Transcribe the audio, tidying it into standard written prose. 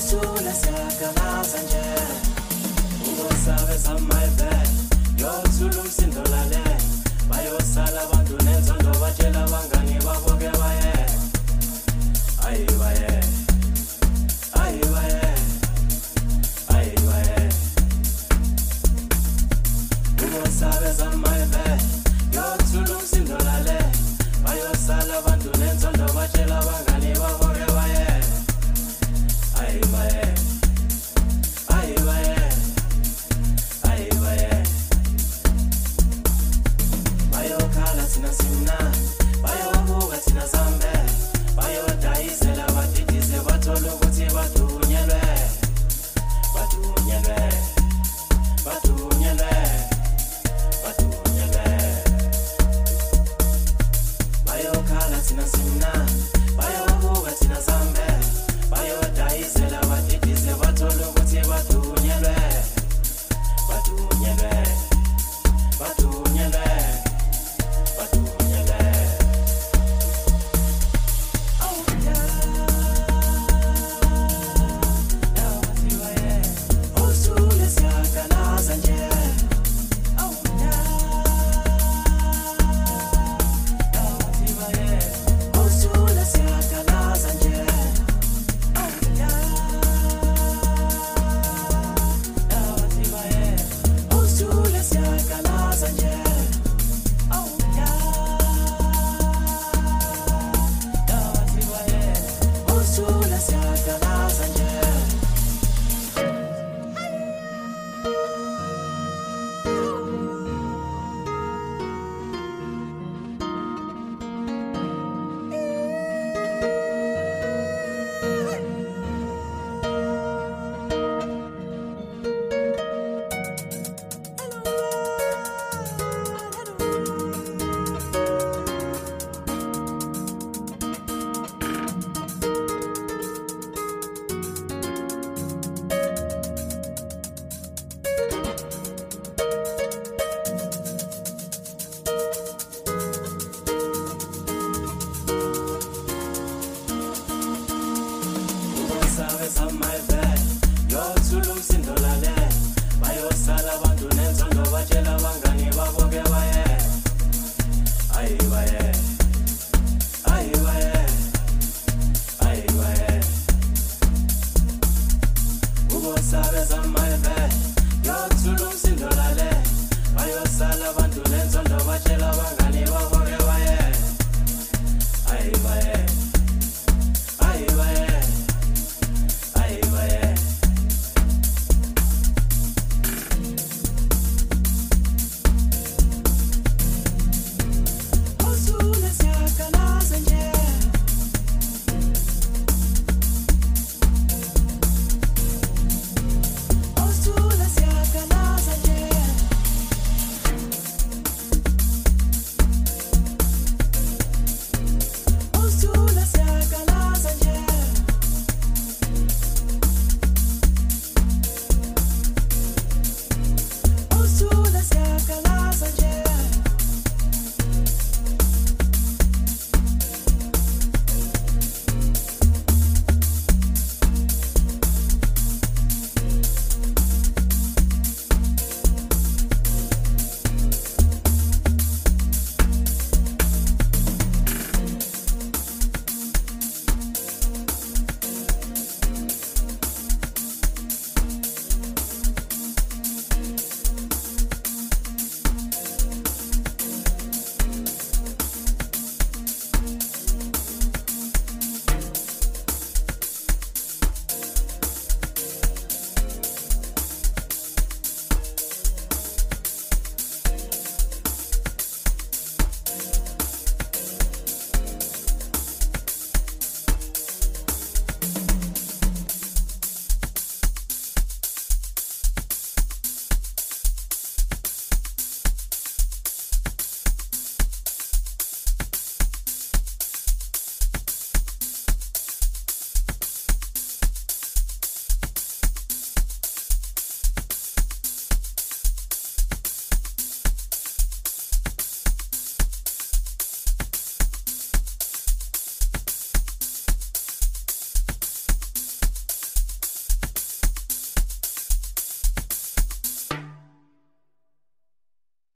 usule siyagalaza nje ubosabeza maybe yothula umsindo lale bayosala abantu nenzondo batshela abangani babo ke baye ayibaye ayibaye ayibaye ubosabeza maybe yothula umsindo lale bayosala abantu nenzondo batshela abangani babo ke baye ayibaye ayibaye ayibaye bayokhala thina simna bayobuka thina sambe bayodayisela badidise bathola ukuthi badunyelwe badunyelwe badunyelwe badunyelwe bayokhala thina simna bayobuka thina sambe bayodayisela badidise bathola ukuthi badunyelwe badunyelwe badunyelwe badunyelwe oh yeah awathibaye usule siyagalaza nje oh yeah awathibaye usule siyagalaza nje oh yeah awathibaye usule siyagalaza nje oh yeah awathibaye usule siyagalaza nje ubosabeza maybe